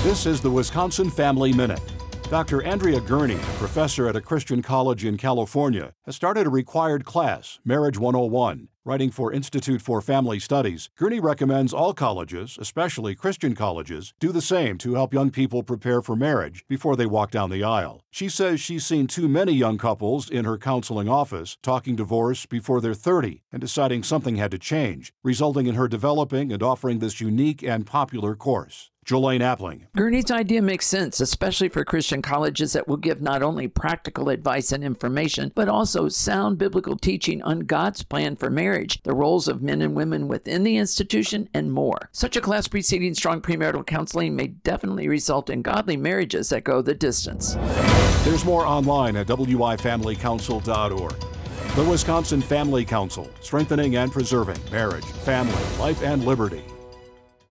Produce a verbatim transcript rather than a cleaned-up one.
This is the Wisconsin Family Minute. Doctor Andrea Gurney, a professor at a Christian college in California, has started a required class, Marriage one oh one. Writing for Institute for Family Studies, Gurney recommends all colleges, especially Christian colleges, do the same to help young people prepare for marriage before they walk down the aisle. She says she's seen too many young couples in her counseling office talking divorce before they're thirty and deciding something had to change, resulting in her developing and offering this unique and popular course. Jolene Appling. Gurney's idea makes sense, especially for Christian colleges that will give not only practical advice and information, but also sound biblical teaching on God's plan for marriage, the roles of men and women within the institution, and more. Such a class preceding strong premarital counseling may definitely result in godly marriages that go the distance. There's more online at w i family council dot org. The Wisconsin Family Council, strengthening and preserving marriage, family, life, and liberty.